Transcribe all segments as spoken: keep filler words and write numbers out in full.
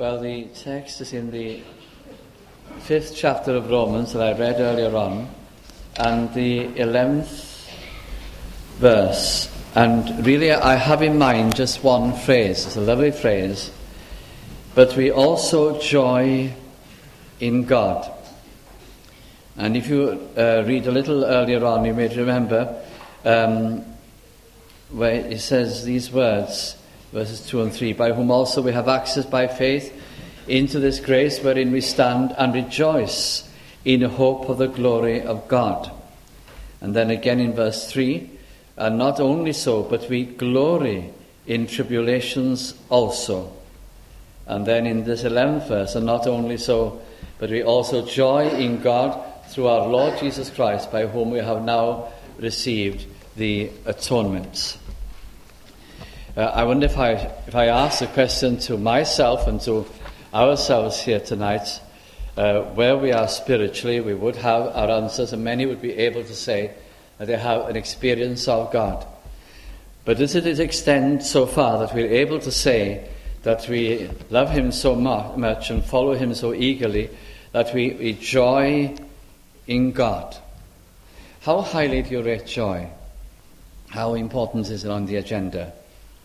Well, the text is in the fifth chapter of Romans that I read earlier on, and the eleventh verse. And really, I have in mind just one phrase. It's a lovely phrase. But we also joy in God. And if you uh, read a little earlier on, you may remember um, where it says these words, verses two and three, by whom also we have access by faith into this grace wherein we stand and rejoice in hope of the glory of God. And then again in verse three, and not only so, but we glory in tribulations also. And then in this eleventh verse, and not only so, but we also joy in God through our Lord Jesus Christ, by whom we have now received the atonement. Uh, I wonder if I if I ask the question to myself and to ourselves here tonight, uh, where we are spiritually, we would have our answers, and many would be able to say that they have an experience of God. But does it extend so far that we're able to say that we love Him so much and follow Him so eagerly that we, we joy in God? How highly do you rate joy? How important is it on the agenda?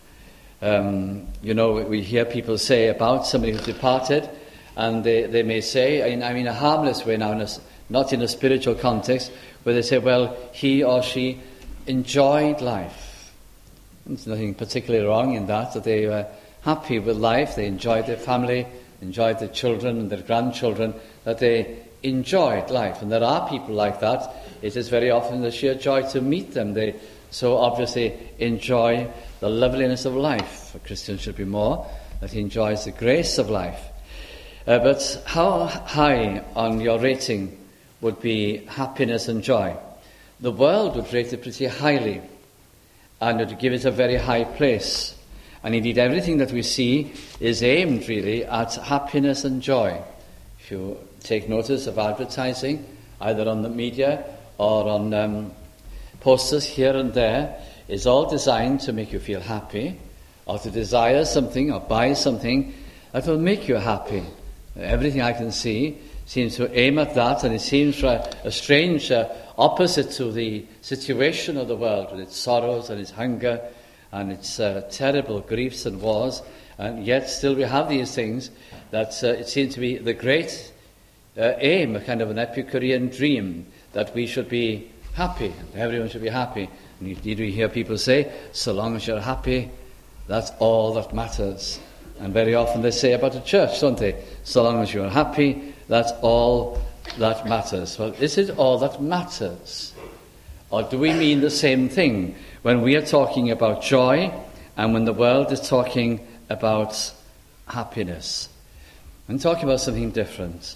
Um, you know, we hear people say about somebody who's departed, and they, they may say, in, I mean, a harmless way now, in a, not in a spiritual context, where they say, well, he or she enjoyed life. There's nothing particularly wrong in that, that they were happy with life, they enjoyed their family, enjoyed their children and their grandchildren, that they enjoyed life. And there are people like that. It is very often the sheer joy to meet them. They so obviously enjoy the loveliness of life. A Christian should be more, that he enjoys the grace of life. Uh, but how high on your rating would be happiness and joy? The world would rate it pretty highly, and would give it a very high place. And indeed everything that we see is aimed really at happiness and joy. If you take notice of advertising, either on the media or on um, posters here and there, is all designed to make you feel happy, or to desire something or buy something that will make you happy. Everything I can see seems to aim at that, and it seems a, a strange uh, opposite to the situation of the world, with its sorrows and its hunger and its uh, terrible griefs and wars. And yet still we have these things that uh, it seems to be the great uh, aim, a kind of an Epicurean dream, that we should be happy, everyone should be happy. And indeed we hear people say, so long as you're happy, that's all that matters. And very often they say about a church, don't they? So long as you're happy, that's all that matters. Well, is it all that matters? Or do we mean the same thing when we are talking about joy and when the world is talking about happiness? I'm talking about something different.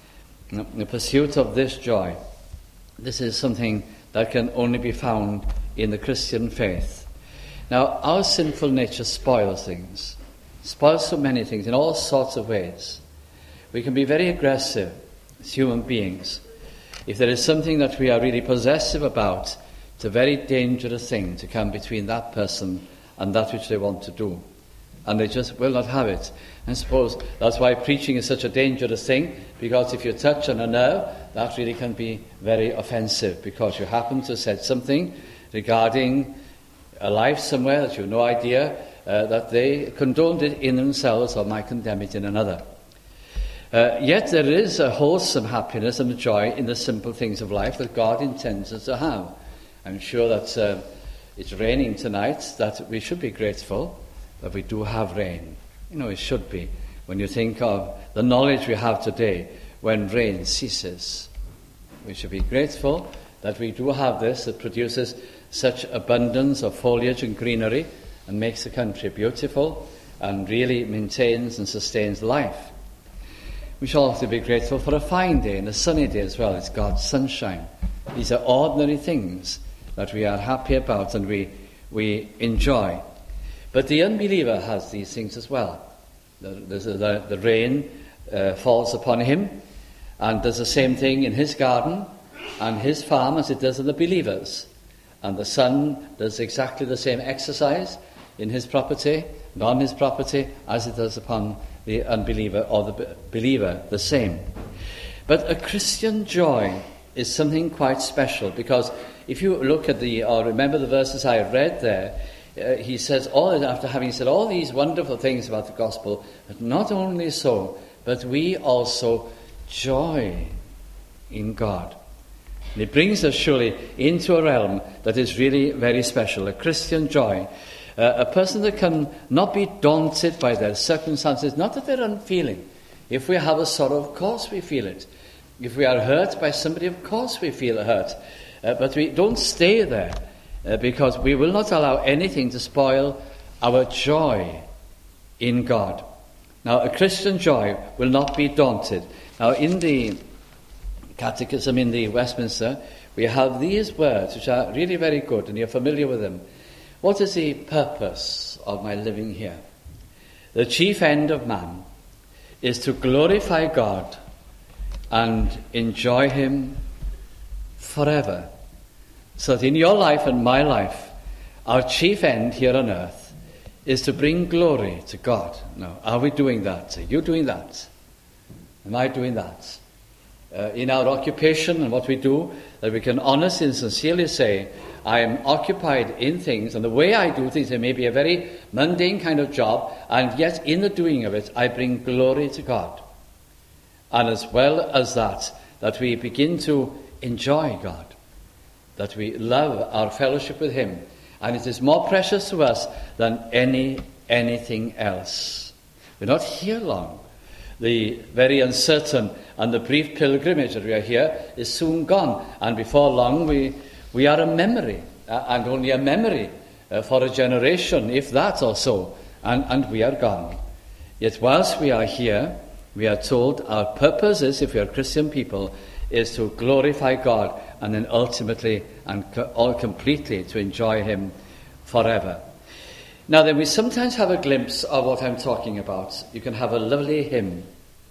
The pursuit of this joy, this is something that can only be found in the Christian faith. Now, our sinful nature spoils things, spoils so many things in all sorts of ways. We can be very aggressive as human beings. If there is something that we are really possessive about, it's a very dangerous thing to come between that person and that which they want to do. And they just will not have it. I suppose that's why preaching is such a dangerous thing, because if you touch on a nerve, that really can be very offensive, because you happen to say something regarding a life somewhere that you have no idea uh, that they condoned it in themselves or might condemn it in another. Uh, yet there is a wholesome happiness and a joy in the simple things of life that God intends us to have. I'm sure that uh, it's raining tonight, that we should be grateful that we do have rain. You know, it should be. When you think of the knowledge we have today, when rain ceases, we should be grateful that we do have this, that produces such abundance of foliage and greenery and makes the country beautiful and really maintains and sustains life. We shall also be grateful for a fine day and a sunny day as well. It's God's sunshine. These are ordinary things that we are happy about and we, we enjoy. But the unbeliever has these things as well. The, the, the rain uh, falls upon him, and does the same thing in his garden and his farm as it does in the believers. And the sun does exactly the same exercise in his property and on his property as it does upon the unbeliever or the believer the same. But a Christian joy is something quite special, because if you look at the, or remember the verses I read there, uh, he says, all after having said all these wonderful things about the gospel, but not only so, but we also joy in God. And it brings us surely into a realm that is really very special, a Christian joy. Uh, a person that can not be daunted by their circumstances, not that they're unfeeling. If we have a sorrow, of course we feel it. If we are hurt by somebody, of course we feel hurt. Uh, but we don't stay there, uh, because we will not allow anything to spoil our joy in God. Now, a Christian joy will not be daunted. Now, in the Catechism in the Westminster, we have these words, which are really very good, and you're familiar with them. What is the purpose of my living here? The chief end of man is to glorify God and enjoy him forever. So that in your life and my life, our chief end here on earth is to bring glory to God. Now, are we doing that? Are you doing that? Am I doing that? Uh, in our occupation and what we do, that we can honestly and sincerely say, I am occupied in things, and the way I do things, it may be a very mundane kind of job, and yet in the doing of it, I bring glory to God. And as well as that, that we begin to enjoy God, that we love our fellowship with him, and it is more precious to us than any anything else. We're not here long. The very uncertain and the brief pilgrimage that we are here is soon gone, and before long we we are a memory, uh, and only a memory uh, for a generation, if that or so, and, and we are gone. Yet whilst we are here, we are told our purpose is, if we are Christian people, is to glorify God, and then ultimately and co- all completely to enjoy him forever. Now then, we sometimes have a glimpse of what I'm talking about. You can have a lovely hymn,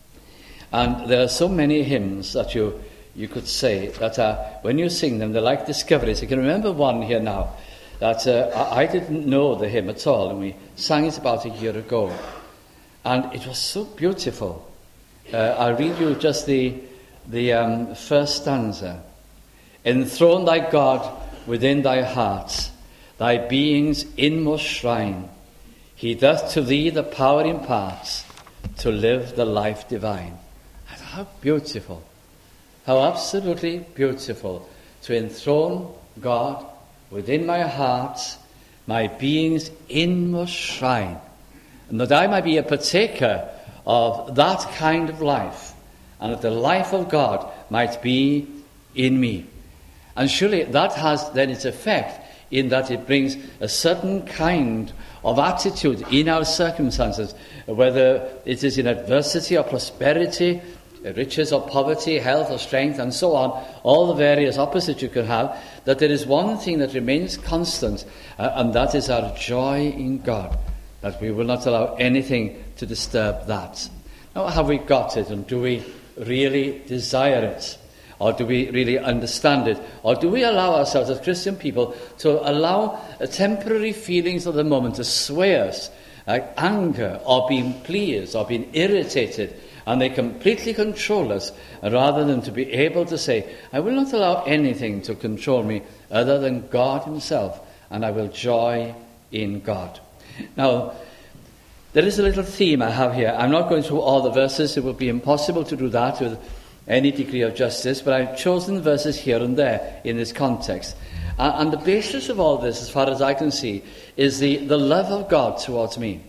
and there are so many hymns that you you could say that uh, when you sing them, they're like discoveries. I can remember one here now that uh, I, I didn't know the hymn at all, and we sang it about a year ago, and it was so beautiful. Uh, I'll read you just the the um, first stanza. Enthrone thy God within thy heart, thy being's inmost shrine. He doth to thee the power impart to live the life divine. And how beautiful, how absolutely beautiful to enthrone God within my heart, my being's inmost shrine, and that I might be a partaker of that kind of life, and that the life of God might be in me. And surely that has then its effect in that it brings a certain kind of attitude in our circumstances, whether it is in adversity or prosperity, riches or poverty, health or strength, and so on, all the various opposites you can have, that there is one thing that remains constant, uh, and that is our joy in God, that we will not allow anything to disturb that. Now, have we got it, and do we really desire it? Or do we really understand it? Or do we allow ourselves as Christian people to allow uh, temporary feelings of the moment to sway us, like anger or being pleased or being irritated, and they completely control us, rather than to be able to say, I will not allow anything to control me other than God himself, and I will joy in God. Now, there is a little theme I have here. I'm not going through all the verses. It would be impossible to do that with any degree of justice, but I've chosen verses here and there in this context. Uh, and the basis of all this, as far as I can see, is the, the love of God towards me.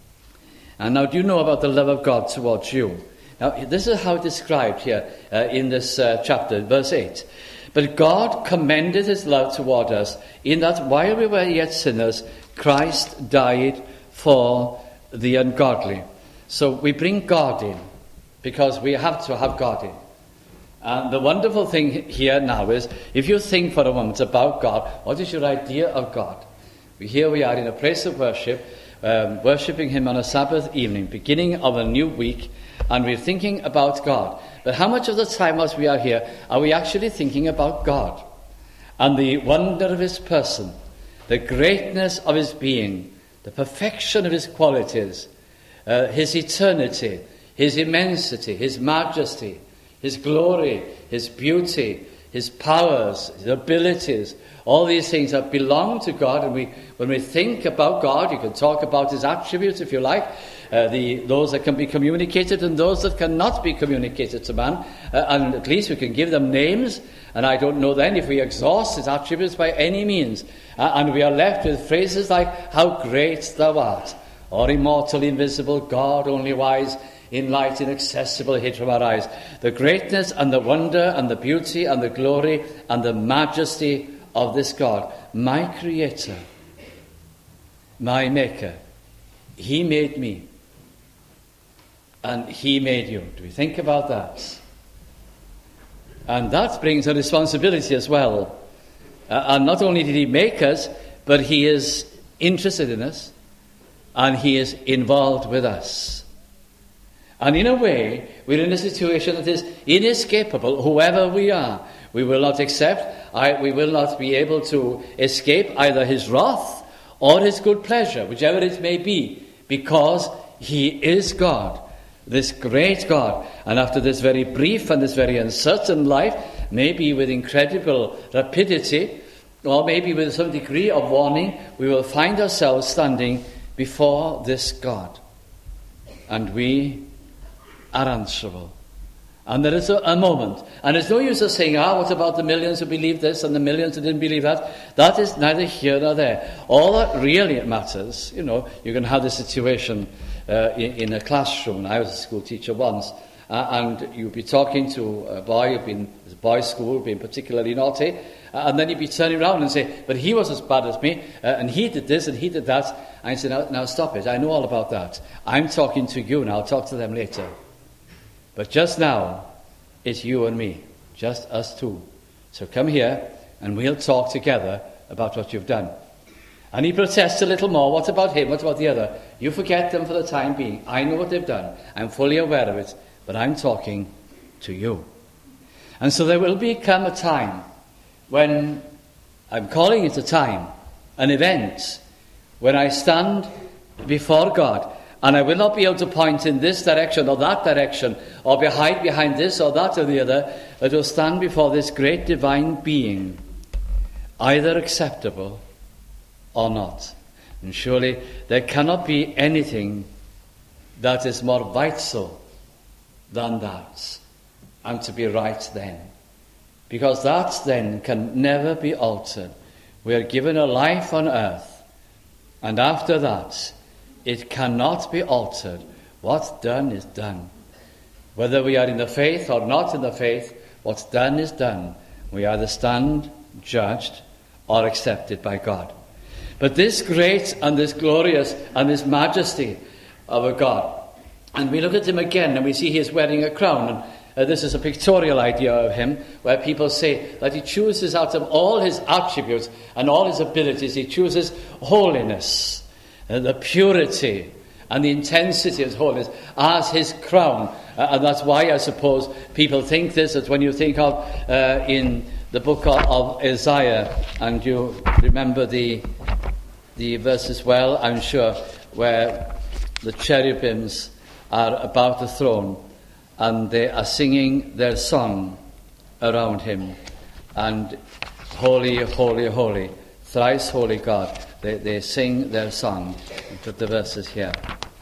And now, do you know about the love of God towards you? Now, this is how it's described here uh, in this uh, chapter, verse eight. But God commended his love toward us, in that while we were yet sinners, Christ died for the ungodly. So we bring God in, because we have to have God in. And the wonderful thing here now is, if you think for a moment about God, what is your idea of God? Here we are in a place of worship, um, worshipping him on a Sabbath evening, beginning of a new week, and we're thinking about God. But how much of the time as we are here are we actually thinking about God and the wonder of his person, the greatness of his being, the perfection of his qualities, uh, his eternity, his immensity, his majesty, his glory, his beauty, his powers, his abilities. All these things that belong to God, and we, when we think about God, you can talk about his attributes if you like, uh, the those that can be communicated and those that cannot be communicated to man, uh, and at least we can give them names, and I don't know then if we exhaust his attributes by any means, uh, and we are left with phrases like, how great thou art, or immortal, invisible, God, only wise, in light, inaccessible, hid from our eyes. The greatness and the wonder and the beauty and the glory and the majesty of this God, my Creator, my Maker. He made me, and he made you. Do we think about that? And that brings a responsibility as well. Uh, and not only did he make us, but he is interested in us, and he is involved with us. And in a way, we're in a situation that is inescapable, whoever we are. We will not accept, I, we will not be able to escape either his wrath or his good pleasure, whichever it may be, because he is God, this great God. And after this very brief and this very uncertain life, maybe with incredible rapidity, or maybe with some degree of warning, we will find ourselves standing before this God. And we are answerable. And there is a, a moment. And it's no use of saying, ah, what about the millions who believed this and the millions who didn't believe that? That is neither here nor there. All that really matters, you know, you can have this situation uh, in, in a classroom. I was a school teacher once, uh, and you'd be talking to a boy who'd been, it was a boys' school, being particularly naughty, uh, and then you'd be turning around and say, but he was as bad as me, uh, and he did this and he did that. And I said, now, now stop it, I know all about that. I'm talking to you now, I'll talk to them later. But just now, it's you and me, just us two. So come here, and we'll talk together about what you've done. And he protests a little more. What about him? What about the other? You forget them for the time being. I know what they've done. I'm fully aware of it. But I'm talking to you. And so there will become a time when, I'm calling it a time, an event, when I stand before God, and I will not be able to point in this direction or that direction, or behind behind this or that or the other, but will stand before this great divine being, either acceptable or not. And surely there cannot be anything that is more vital than that, and to be right then. Because that then can never be altered. We are given a life on earth, and after that, it cannot be altered. What's done is done. Whether we are in the faith or not in the faith, what's done is done. We either stand judged or accepted by God. But this great and this glorious and this majesty of a God, and we look at him again and we see he is wearing a crown. And uh, this is a pictorial idea of him, where people say that he chooses out of all his attributes and all his abilities, he chooses holiness, uh, the purity and the intensity of holiness as his crown. Uh, and that's why I suppose people think this, that when you think of uh, in the book of, of Isaiah, and you remember the the verses well, I'm sure, where the cherubims are about the throne and they are singing their song around him, and holy, holy, holy, thrice holy God, they, they sing their song. Put the verses here.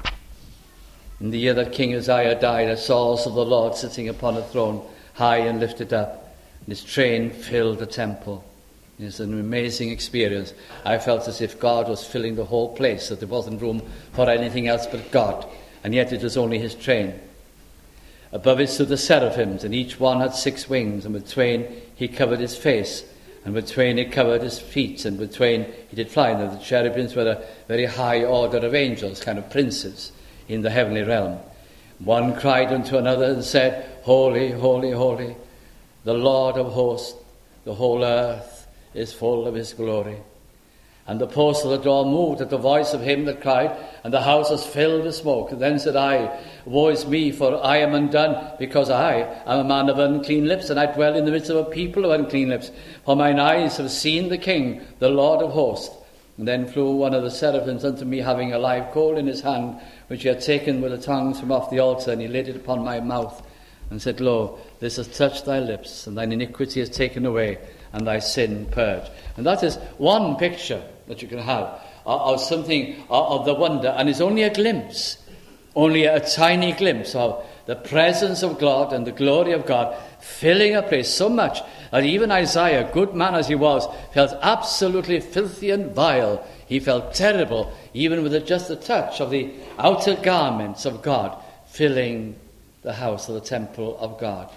In the year that King Uzziah died, I saw also the Lord sitting upon a throne, high and lifted up, and his train filled the temple. It's an amazing experience. I felt as if God was filling the whole place, that there wasn't room for anything else but God, and yet it was only his train. Above it stood the seraphims, and each one had six wings, and with twain he covered his face, and with twain he covered his feet, and with twain he did fly. Now the cherubims were a very high order of angels, kind of princes in the heavenly realm. One cried unto another and said, Holy, holy, holy, the Lord of hosts, the whole earth is full of his glory. And the post of the door moved at the voice of him that cried, and the house was filled with smoke. And then said I, Woe is me, for I am undone, because I am a man of unclean lips, and I dwell in the midst of a people of unclean lips. For mine eyes have seen the King, the Lord of hosts. And then flew one of the seraphims unto me, having a live coal in his hand, which he had taken with the tongues from off the altar, and he laid it upon my mouth, and said, Lo, this has touched thy lips, and thine iniquity is taken away, and thy sin purged. And that is one picture that you can have of something of the wonder, and it's only a glimpse, only a tiny glimpse of the presence of God and the glory of God filling a place so much that even Isaiah, good man as he was, felt absolutely filthy and vile. He felt terrible, even with just the touch of the outer garments of God filling the house of the temple of God.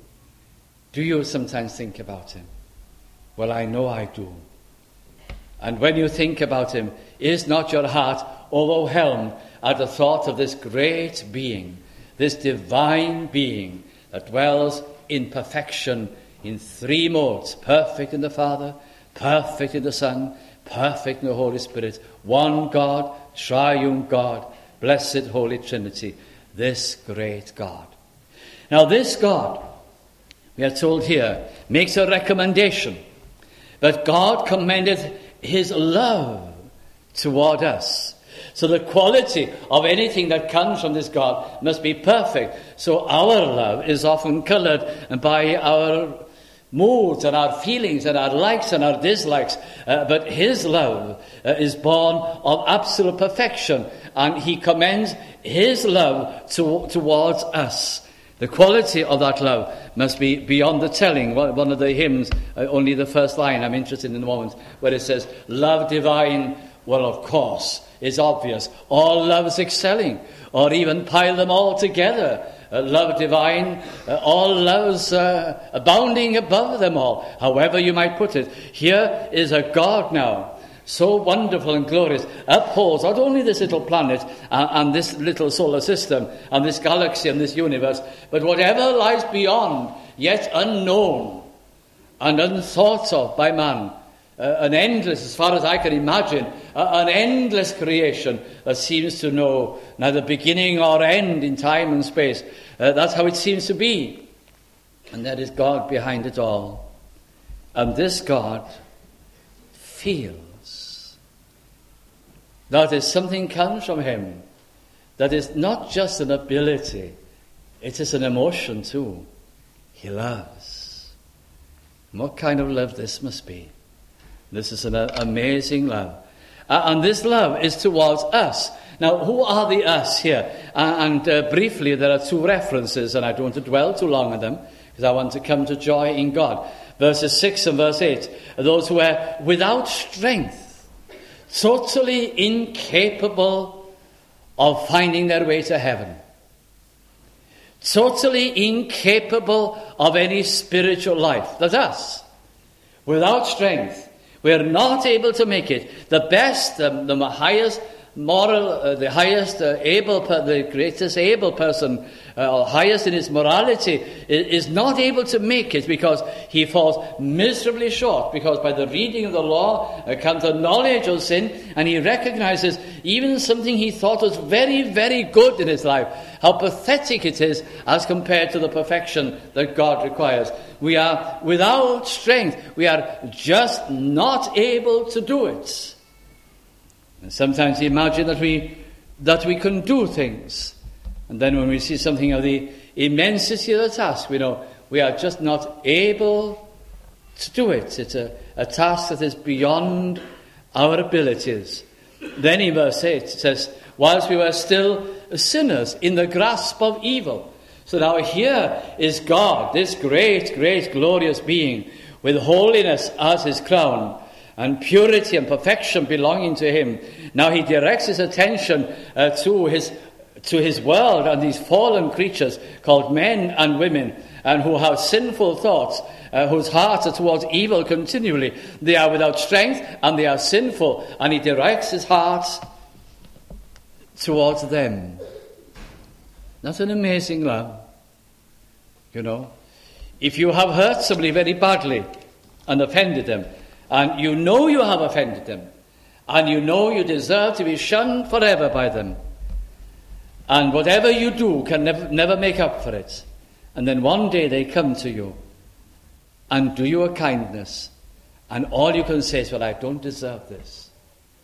Do you sometimes think about him? Well, I know I do. And when you think about him, is not your heart overwhelmed at the thought of this great being, this divine being that dwells in perfection in three modes, perfect in the Father, perfect in the Son, perfect in the Holy Spirit, one God, triune God, blessed Holy Trinity, this great God. Now this God, we are told here, makes a recommendation that God commendeth his love toward us. So the quality of anything that comes from this God must be perfect. So our love is often coloured by our moods and our feelings and our likes and our dislikes. Uh, but his love uh, is born of absolute perfection. And he commends his love to, towards us. The quality of that love must be beyond the telling. One of the hymns, uh, only the first line I'm interested in the moment, where it says, love divine, well, of course, is obvious. All loves excelling, or even pile them all together. Uh, love divine, uh, all loves uh, abounding above them all, however you might put it. Here is a God now, so wonderful and glorious, upholds not only this little planet and, and this little solar system and this galaxy and this universe, but whatever lies beyond, yet unknown and unthought of by man. Uh, an endless, as far as I can imagine, uh, an endless creation that seems to know neither beginning or end in time and space. Uh, that's how it seems to be. And there is God behind it all. And this God feels. That is, something comes from him that is not just an ability, it is an emotion too. He loves. And what kind of love this must be. This is an amazing love. Uh, and this love is towards us. Now, who are the us here? Uh, and uh, briefly, there are two references, and I don't want to dwell too long on them, because I want to come to joy in God. Verses six and verse eight. Those who are without strength, totally incapable of finding their way to heaven. Totally incapable of any spiritual life. That's us. Without strength. We are not able to make it. The best, the, the highest moral, uh, the highest uh, able, per, the greatest able person, uh, or highest in his morality, is, is not able to make it because he falls miserably short. Because by the reading of the law uh, comes the knowledge of sin, and he recognizes even something he thought was very, very good in his life, how pathetic it is as compared to the perfection that God requires. We are without strength. We are just not able to do it. And sometimes we imagine that we that we can do things. And then when we see something of the immensity of the task, we know we are just not able to do it. It's a, a task that is beyond our abilities. Then in verse eight it says, whilst we were still sinners in the grasp of evil. So now here is God, this great, great, glorious being, with holiness as his crown, and purity and perfection belonging to him. Now he directs his attention uh, to his to his world and these fallen creatures called men and women, and who have sinful thoughts, uh, whose hearts are towards evil continually. They are without strength and they are sinful, and he directs his hearts towards them. That's an amazing love. You know, if you have hurt somebody very badly and offended them, and you know you have offended them, and you know you deserve to be shunned forever by them, and whatever you do can never, never make up for it, and then one day they come to you and do you a kindness, and all you can say is, well, I don't deserve this.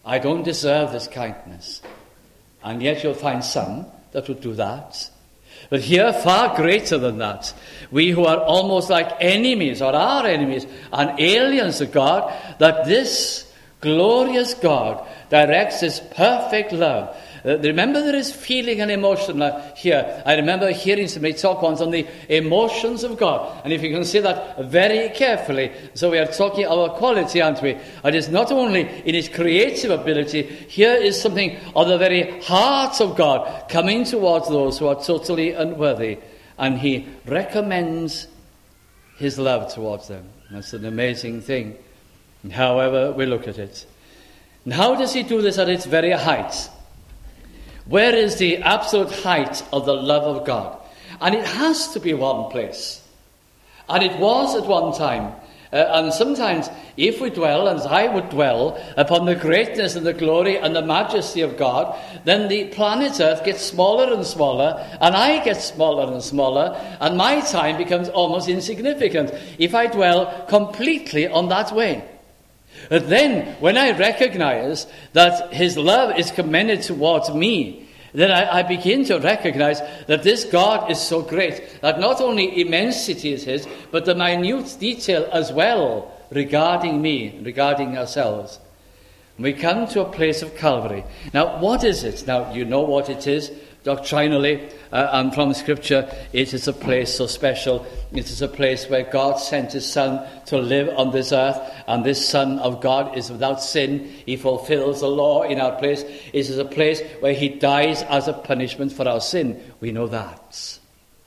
I don't deserve this kindness. And yet you'll find some that would do that. But here, far greater than that, we who are almost like enemies, or are enemies, and aliens of God, that this glorious God directs his perfect love. Uh, remember, there is feeling and emotion here. I remember hearing somebody talk once on the emotions of God. And if you can see that very carefully, so we are talking our quality, aren't we? And it's not only in his creative ability, here is something of the very heart of God coming towards those who are totally unworthy. And he recommends his love towards them. That's an amazing thing, however we look at it. And how does he do this at its very height? Where is the absolute height of the love of God? And it has to be one place. And it was at one time. Uh, and sometimes, if we dwell, as I would dwell, upon the greatness and the glory and the majesty of God, then the planet Earth gets smaller and smaller, and I get smaller and smaller, and my time becomes almost insignificant if I dwell completely on that way. But then, when I recognize that his love is commended towards me, then I, I begin to recognize that this God is so great, that not only immensity is his, but the minute detail as well regarding me, regarding ourselves. We come to a place of Calvary. Now, what is it? Now, you know what it is. Doctrinally uh, and from Scripture, it is a place so special. It is a place where God sent his Son to live on this earth, and this Son of God is without sin. He fulfills the law in our place. It is a place where he dies as a punishment for our sin. We know that.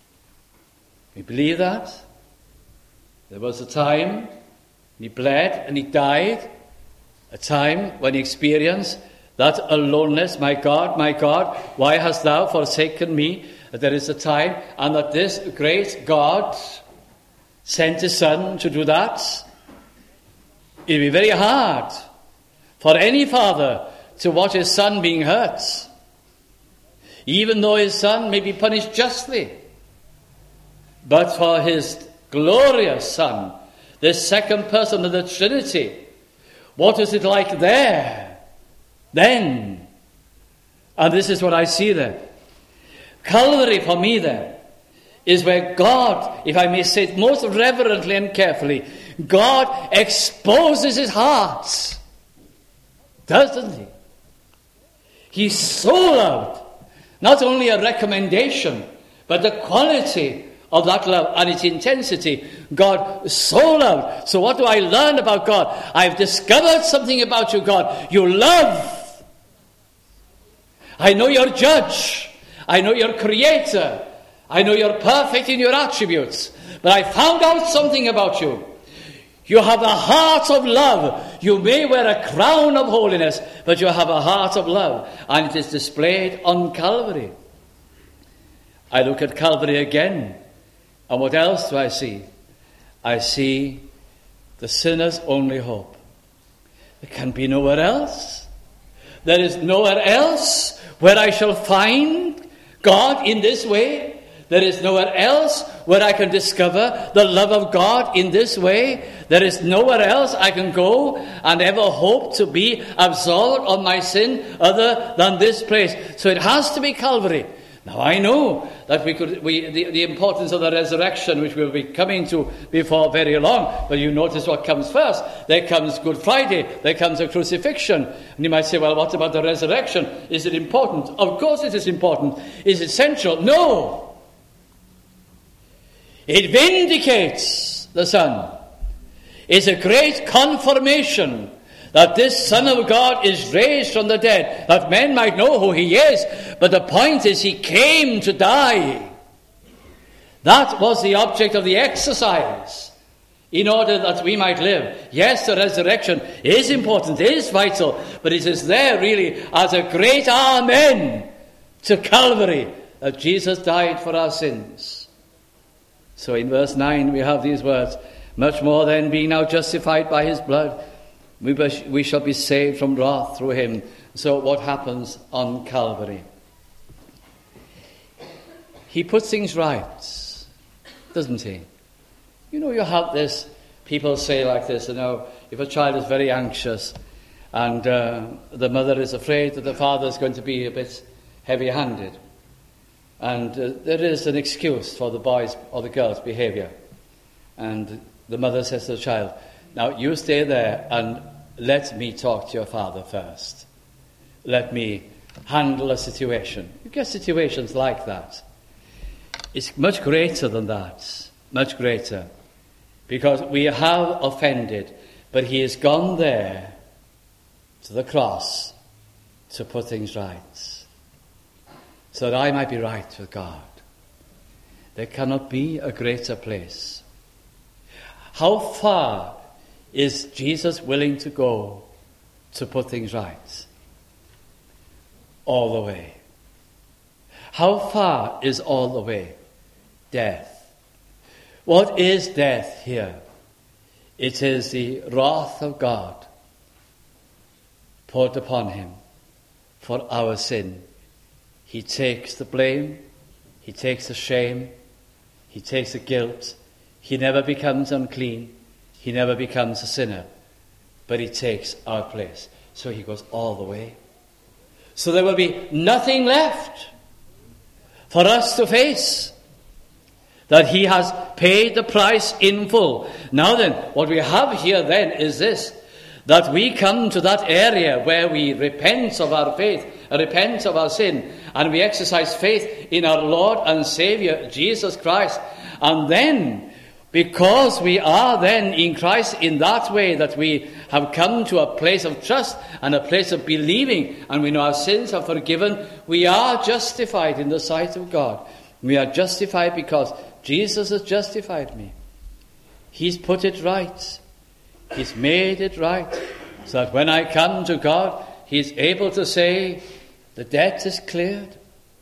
We believe that. There was a time he bled and he died, a time when he experienced that aloneness, my God, my God, why hast thou forsaken me? That there is a time, and that this great God sent his Son to do that. It will be very hard for any father to watch his son being hurt, even though his son may be punished justly. But for his glorious Son, the second person of the Trinity, what is it like there? Then, and this is what I see there. Calvary for me then is where God, if I may say it most reverently and carefully, God exposes his heart. Doesn't he? He so loved, not only a recommendation, but the quality of that love and its intensity. God so loved. So what do I learn about God? I've discovered something about you, God. You love. I know you're judge. I know you're creator. I know you're perfect in your attributes. But I found out something about you. You have a heart of love. You may wear a crown of holiness, but you have a heart of love. And it is displayed on Calvary. I look at Calvary again. And what else do I see? I see the sinner's only hope. There can be nowhere else. There is nowhere else where I shall find God in this way. There is nowhere else where I can discover the love of God in this way. There is nowhere else I can go and ever hope to be absolved of my sin other than this place. So it has to be Calvary. Now I know that we could we the, the importance of the resurrection, which we'll be coming to before very long, but you notice what comes first. There comes Good Friday, there comes the crucifixion. And you might say, well, what about the resurrection? Is it important? Of course it is important. Is it essential? No. It vindicates the Son. It's a great confirmation that this Son of God is raised from the dead, that men might know who he is. But the point is, he came to die. That was the object of the exercise, in order that we might live. Yes, the resurrection is important, is vital, but it is there really as a great amen to Calvary, that Jesus died for our sins. So in verse nine we have these words, much more then, being now justified by his blood, We, we shall be saved from wrath through him. So what happens on Calvary? He puts things right, doesn't he? You know, you have this, people say like this, you know, if a child is very anxious And uh, the mother is afraid that the father is going to be a bit heavy-handed. And uh, there is an excuse for the boy's or the girl's behaviour. And the mother says to the child, now you stay there and let me talk to your father first. Let me handle a situation. You get situations like that. It's much greater than that. Much greater. Because we have offended, but he has gone there to the cross to put things right, so that I might be right with God. There cannot be a greater place. How far is Jesus willing to go to put things right? All the way. How far is all the way? Death. What is death here? It is the wrath of God poured upon him for our sin. He takes the blame, he takes the shame, he takes the guilt. He never becomes unclean, he never becomes a sinner, but he takes our place. So he goes all the way. So there will be nothing left for us to face, that he has paid the price in full. Now then, what we have here then is this, that we come to that area where we repent of our faith, repent of our sin, and we exercise faith in our Lord and Saviour, Jesus Christ. And then, because we are then in Christ in that way, that we have come to a place of trust and a place of believing, and we know our sins are forgiven, we are justified in the sight of God. We are justified because Jesus has justified me. He's put it right. He's made it right, so that when I come to God, he's able to say, the debt is cleared.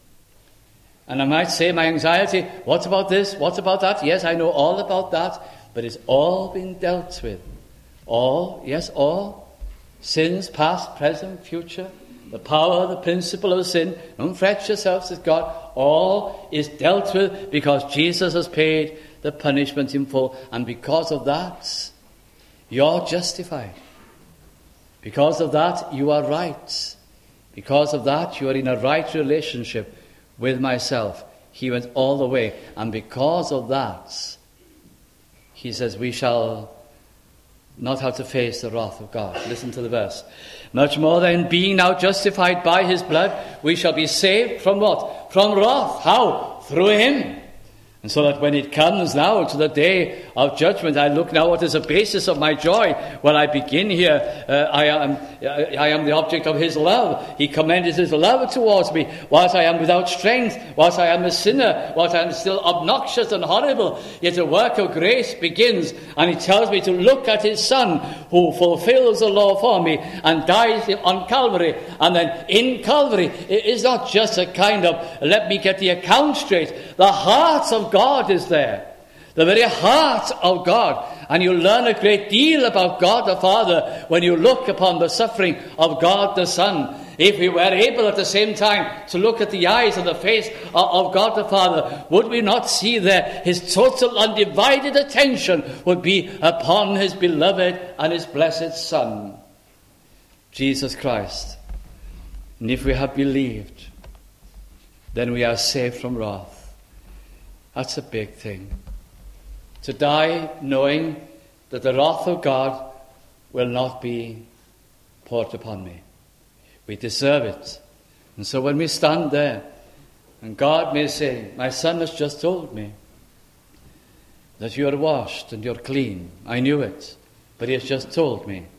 And I might say, my anxiety, what about this? What about that? Yes, I know all about that, but it's all been dealt with. All, yes, all. Sins, past, present, future. The power, the principle of sin. Don't fret yourselves, says God. All is dealt with because Jesus has paid the punishment in full. And because of that, you're justified. Because of that, you are right. Because of that, you are in a right relationship with myself. He went all the way. And because of that, he says, we shall not have to face the wrath of God. Listen to the verse. Much more than being now justified by his blood, we shall be saved from what? From wrath. How? Through him. And so that when it comes now to the day of judgment, I look now what is the basis of my joy. When I begin here, uh, I am I am the object of his love. He commended his love towards me. Whilst I am without strength, whilst I am a sinner, whilst I am still obnoxious and horrible, yet a work of grace begins. And he tells me to look at his Son, who fulfills the law for me and dies on Calvary. And then in Calvary, it is not just a kind of, let me get the account straight. The heart of God is there. The very heart of God. And you learn a great deal about God the Father when you look upon the suffering of God the Son. If we were able at the same time to look at the eyes and the face of God the Father, would we not see there his total undivided attention would be upon his beloved and his blessed Son, Jesus Christ. And if we have believed, then we are saved from wrath. That's a big thing. To die knowing that the wrath of God will not be poured upon me. We deserve it. And so when we stand there, and God may say, my son has just told me that you are washed and you're clean. I knew it, but he has just told me.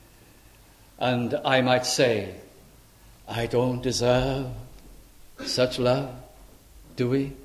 And I might say, I don't deserve such love, do we?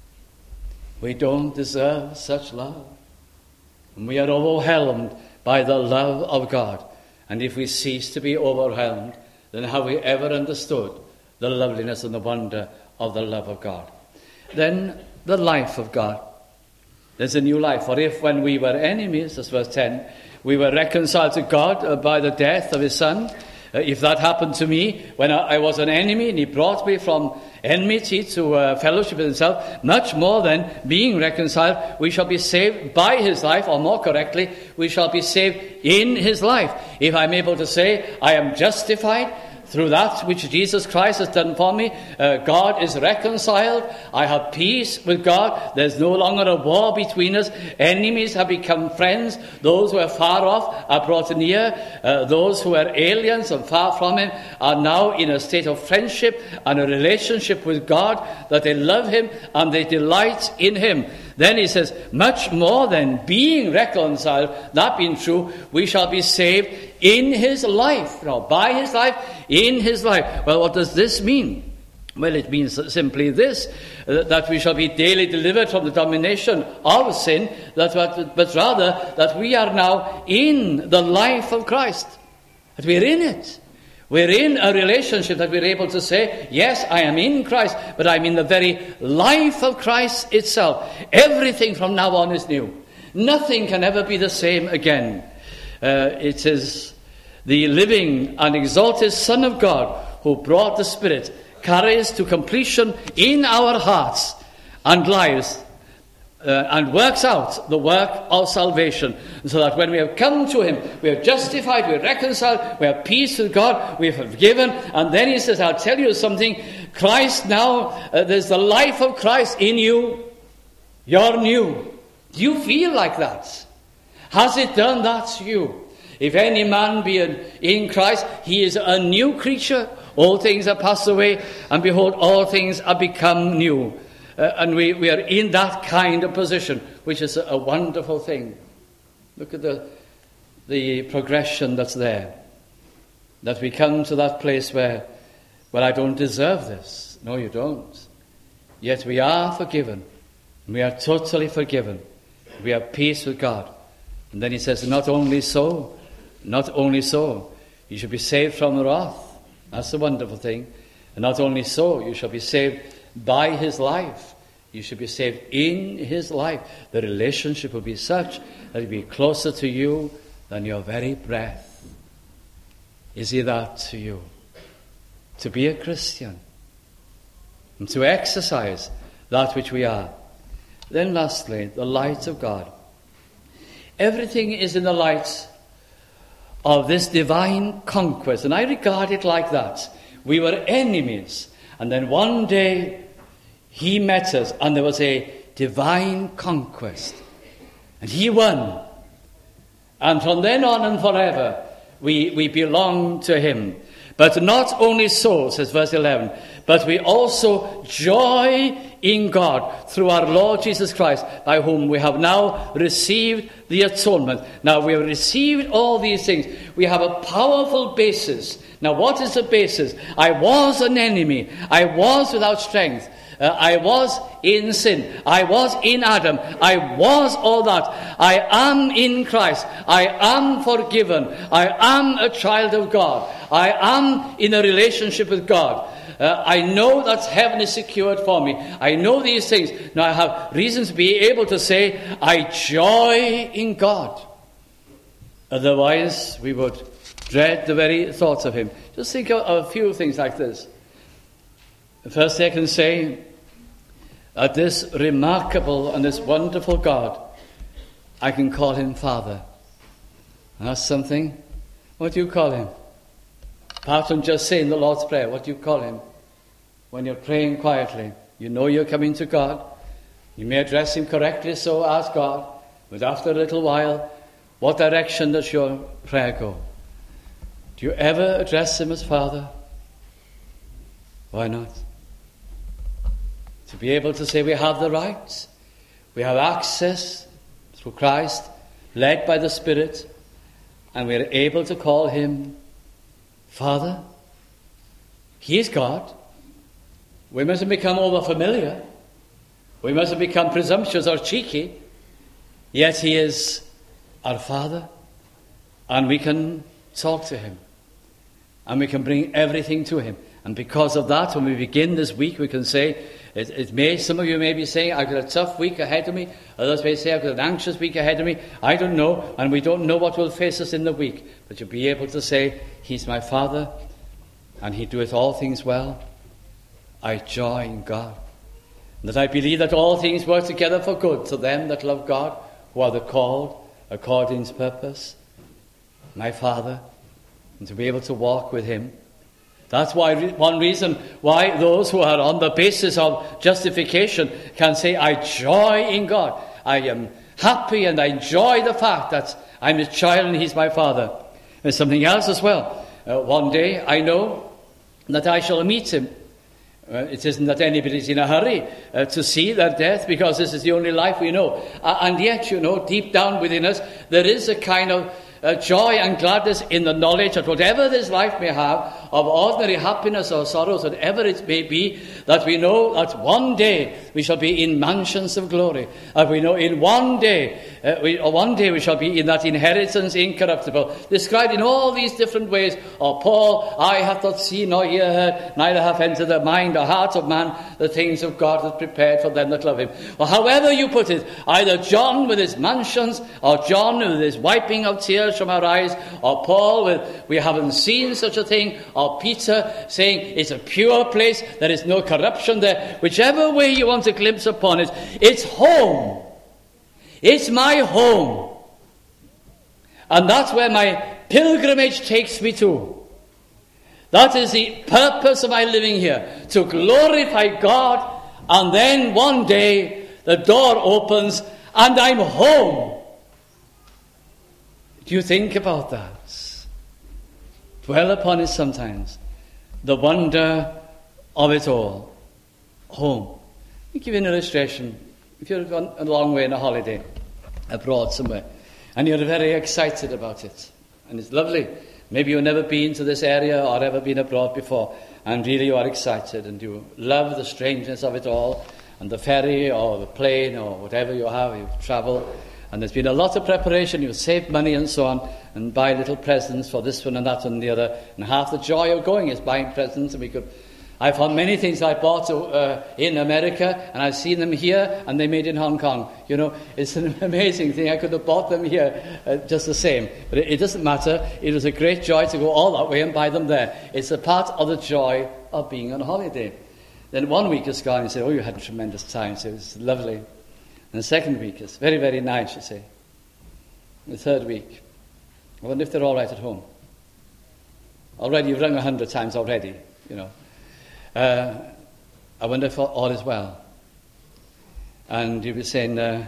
We don't deserve such love. And we are overwhelmed by the love of God. And if we cease to be overwhelmed, then have we ever understood the loveliness and the wonder of the love of God? Then the life of God. There's a new life. For if when we were enemies, that's verse ten, we were reconciled to God by the death of his Son, Uh, if that happened to me when I, I was an enemy and he brought me from enmity to uh, fellowship with himself, much more than being reconciled, we shall be saved by his life, or more correctly, we shall be saved in his life. If I'm able to say, I am justified through that which Jesus Christ has done for me, uh, God is reconciled, I have peace with God, there's no longer a war between us, enemies have become friends, those who are far off are brought near, uh, those who are aliens and far from him are now in a state of friendship and a relationship with God, that they love him and they delight in him. Then he says, much more than being reconciled, that being true, we shall be saved in his life. Now, by his life, in his life. Well, what does this mean? Well, it means simply this, that we shall be daily delivered from the domination of sin, that, but rather that we are now in the life of Christ. That we're in it. We're in a relationship that we're able to say, yes, I am in Christ, but I'm in the very life of Christ itself. Everything from now on is new. Nothing can ever be the same again. Uh, it is the living and exalted Son of God who brought the Spirit, carries to completion in our hearts and lives, Uh, and works out the work of salvation, so that when we have come to him, we are justified, we are reconciled, we have peace with God, we are forgiven. And then he says, I'll tell you something, Christ now, uh, there's the life of Christ in you. You're new. Do you feel like that? Has it done that to you? If any man be in, in Christ, he is a new creature. All things are passed away, and behold, all things are become new. Uh, and we, we are in that kind of position, which is a, a wonderful thing. Look at the, the progression that's there. That we come to that place where, well, I don't deserve this. No, you don't. Yet we are forgiven. We are totally forgiven. We have peace with God. And then he says, not only so, not only so, you shall be saved from the wrath. That's the wonderful thing. And not only so, you shall be saved by his life. You should be saved in his life. The relationship will be such that it will be closer to you than your very breath. Is he that to you? To be a Christian and to exercise that which we are. Then lastly, the light of God. Everything is in the light of this divine conquest, and I regard it like that. We were enemies, and then one day he met us, and there was a divine conquest. And he won. And from then on and forever, we, we belong to him. But not only so, says verse eleven, but we also joy in God through our Lord Jesus Christ, by whom we have now received the atonement. Now we have received all these things. We have a powerful basis. Now what is the basis? I was an enemy. I was without strength. Uh, I was in sin. I was in Adam. I was all that. I am in Christ. I am forgiven. I am a child of God. I am in a relationship with God. Uh, I know that heaven is secured for me. I know these things. Now I have reasons to be able to say, I joy in God. Otherwise, we would dread the very thoughts of him. Just think of, of a few things like this. First, I can say that this remarkable and this wonderful God, I can call him Father. And that's something. What do you call him? Apart from just saying the Lord's Prayer, what do you call him? When you're praying quietly, you know you're coming to God. You may address him correctly, so ask God. But after a little while, what direction does your prayer go? Do you ever address him as Father? Why not? To be able to say we have the right, we have access through Christ, led by the Spirit, and we are able to call him Father. He is God. We mustn't become over-familiar. We mustn't become presumptuous or cheeky. Yet he is our Father, and we can talk to him, and we can bring everything to him. And because of that, when we begin this week, we can say, It, it may, some of you may be saying, I've got a tough week ahead of me. Others may say, I've got an anxious week ahead of me. I don't know, and we don't know what will face us in the week. But you'll be able to say, He's my Father, and He doeth all things well. I joy in God. And that I believe that all things work together for good to them that love God, who are the called according to His purpose. My Father, and to be able to walk with Him. That's why one reason why those who are on the basis of justification can say, I joy in God. I am happy and I enjoy the fact that I'm His child and He's my Father. There's something else as well. Uh, one day I know that I shall meet Him. Uh, it isn't that anybody's in a hurry uh, to see their death, because this is the only life we know. Uh, and yet, you know, deep down within us, there is a kind of uh, joy and gladness in the knowledge that whatever this life may have, of ordinary happiness or sorrows, whatever it may be, that we know that one day we shall be in mansions of glory. That we know in one day, uh, we, or one day we shall be in that inheritance incorruptible, described in all these different ways. Or Paul, eye hath not seen nor ear heard, neither hath entered the mind or heart of man the things of God that prepared for them that love Him. Or however you put it, either John with his mansions, or John with his wiping of tears from our eyes, or Paul with we haven't seen such a thing, or Peter saying it's a pure place, there is no corruption there. Whichever way you want to glimpse upon it, it's home. It's my home. And that's where my pilgrimage takes me to. That is the purpose of my living here, to glorify God, and then one day the door opens and I'm home. Do you think about that? Dwell upon it sometimes. The wonder of it all. Home. Let me give you an illustration. If you're gone a long way on a holiday, abroad somewhere, and you're very excited about it, and it's lovely. Maybe you've never been to this area or ever been abroad before, and really you are excited, and you love the strangeness of it all, and the ferry or the plane or whatever you have, you travel. And there's been a lot of preparation. You've saved money and so on, and buy little presents for this one and that and the other. And half the joy of going is buying presents. And we could, I found many things I bought uh, in America, and I've seen them here, and they made in Hong Kong. You know, it's an amazing thing. I could have bought them here uh, just the same. But it, it doesn't matter. It was a great joy to go all that way and buy them there. It's a part of the joy of being on holiday. Then one week is gone, and you say, oh, you had a tremendous time. So it was lovely. And the second week is very, very nice, you say. The third week, I wonder if they're all right at home. Already, you've rung a hundred times already, you know. Uh, I wonder if all is well. And you'll be saying, uh,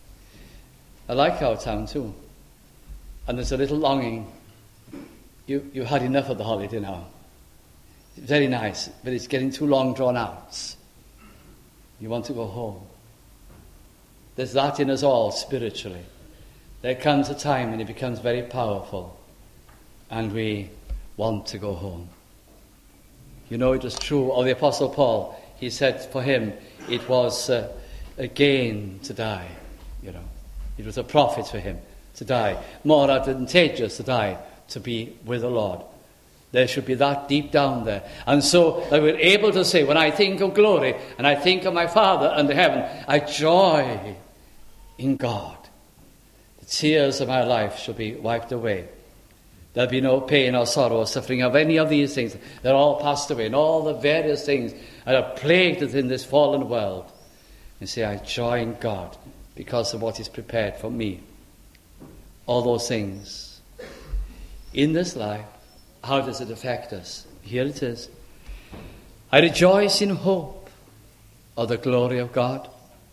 I like our town too. And there's a little longing. You, you've had enough of the holiday now. It's very nice, but it's getting too long drawn out. You want to go home. There's that in us all spiritually. There comes a time when it becomes very powerful and we want to go home. You know, it was true of the Apostle Paul. He said for him it was uh, a gain to die. You know, it was a profit for him to die. More advantageous to die to be with the Lord. There should be that deep down there. And so that we're able to say, when I think of glory and I think of my Father under heaven, I joy in God. The tears of my life shall be wiped away. There'll be no pain or sorrow or suffering of any of these things. They're all passed away. And all the various things that are plagued us in this fallen world. And say, I joy in God because of what is prepared for me. All those things. In this life, how does it affect us? Here it is. I rejoice in hope of the glory of God.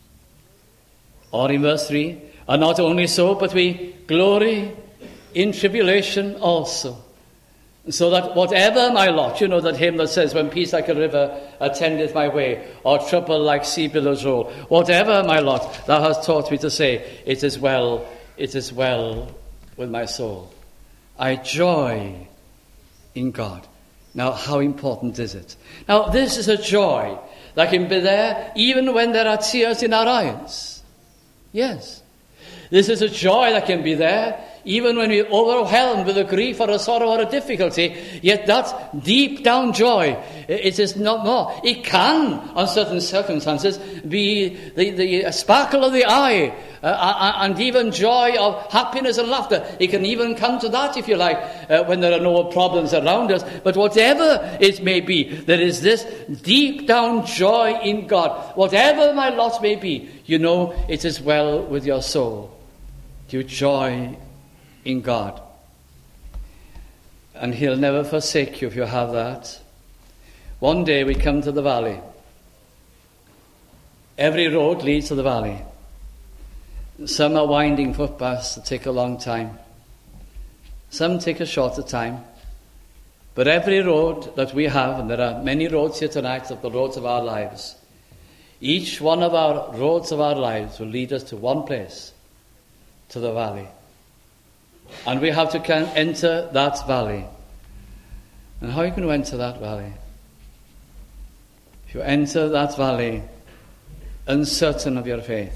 Or in verse three, and not only so, but we glory in tribulation also. So that whatever my lot, you know that hymn that says, when peace like a river attendeth my way, or trouble like sea billows roll, whatever my lot, thou hast taught me to say, it is well, it is well with my soul. I joy in God. Now, how important is it? Now, this is a joy that can be there even when there are tears in our eyes. Yes. This is a joy that can be there even when we're overwhelmed with a grief or a sorrow or a difficulty, yet that deep down joy, it is not more. It can, on certain circumstances, be the, the sparkle of the eye, uh, and even joy of happiness and laughter. It can even come to that, if you like, uh, when there are no problems around us. But whatever it may be, there is this deep down joy in God. Whatever my lot may be, you know it is well with your soul. You joy in God. And He'll never forsake you if you have that. One day we come to the valley. Every road leads to the valley. Some are winding footpaths that take a long time. Some take a shorter time. But every road that we have, and there are many roads here tonight, of the roads of our lives, each one of our roads of our lives will lead us to one place, to the valley. And we have to enter that valley. And how are you going to enter that valley? If you enter that valley uncertain of your faith,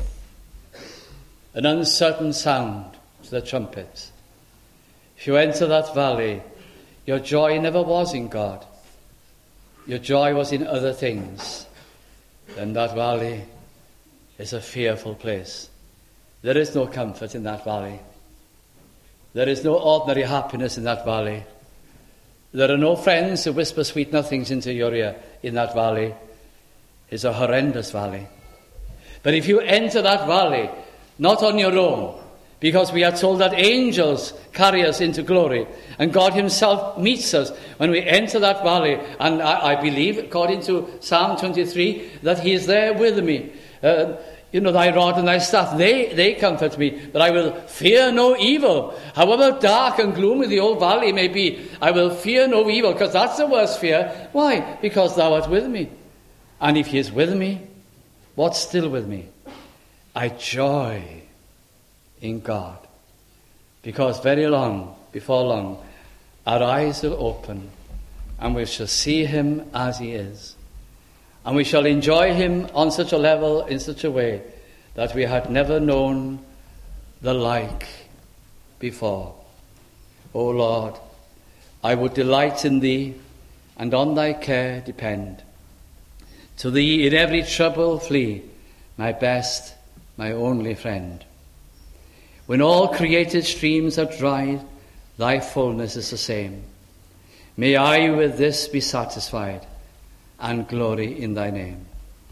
an uncertain sound to the trumpet, if you enter that valley, your joy never was in God. Your joy was in other things. Then that valley is a fearful place. There is no comfort in that valley. There is no ordinary happiness in that valley. There are no friends who whisper sweet nothings into your ear in that valley. It's a horrendous valley. But if you enter that valley, not on your own, because we are told that angels carry us into glory, and God Himself meets us when we enter that valley. And I, I believe, according to Psalm twenty-three, that He is there with me. Uh, you know, thy rod and thy staff, they, they comfort me, that I will fear no evil. However dark and gloomy the old valley may be, I will fear no evil, because that's the worst fear. Why? Because thou art with me. And if He is with me, what's still with me? I joy in God. Because very long, before long, our eyes will open and we shall see Him as He is. And we shall enjoy Him on such a level, in such a way, that we had never known the like before. O Lord, I would delight in Thee and on Thy care depend. To Thee in every trouble flee, my best, my only friend. When all created streams are dried, Thy fullness is the same. May I with this be satisfied and glory in Thy name.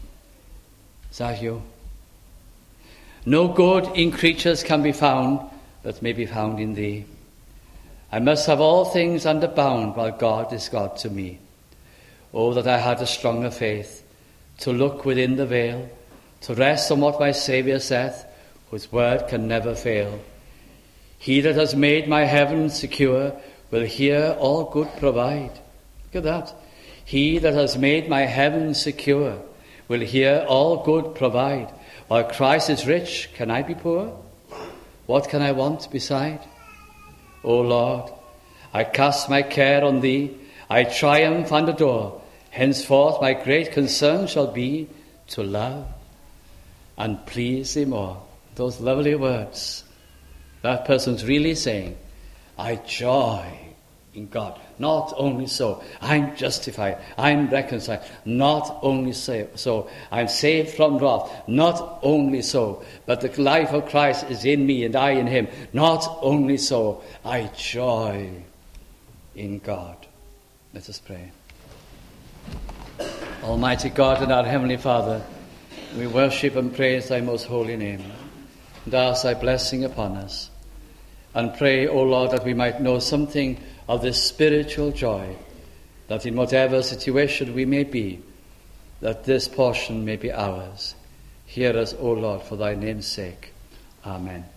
Is that you? No good in creatures can be found, but may be found in Thee. I must have all things under bound, while God is God to me. Oh, that I had a stronger faith, to look within the veil, to rest on what my Saviour saith, whose word can never fail. He that has made my heaven secure will here all good provide. Look at that. He that has made my heaven secure will here all good provide. While Christ is rich, can I be poor? What can I want beside? O Lord, I cast my care on Thee. I triumph and adore. Henceforth my great concern shall be to love and please Thee more. Those lovely words. That person's really saying, I joy in God. Not only so, I'm justified, I'm reconciled. Not only so, I'm saved from wrath. Not only so, but the life of Christ is in me and I in Him. Not only so, I joy in God. Let us pray. Almighty God and our Heavenly Father, we worship and praise Thy most holy name, and ask Thy blessing upon us. And pray, O Lord, that we might know something of this spiritual joy, that in whatever situation we may be, that this portion may be ours. Hear us, O Lord, for Thy name's sake. Amen.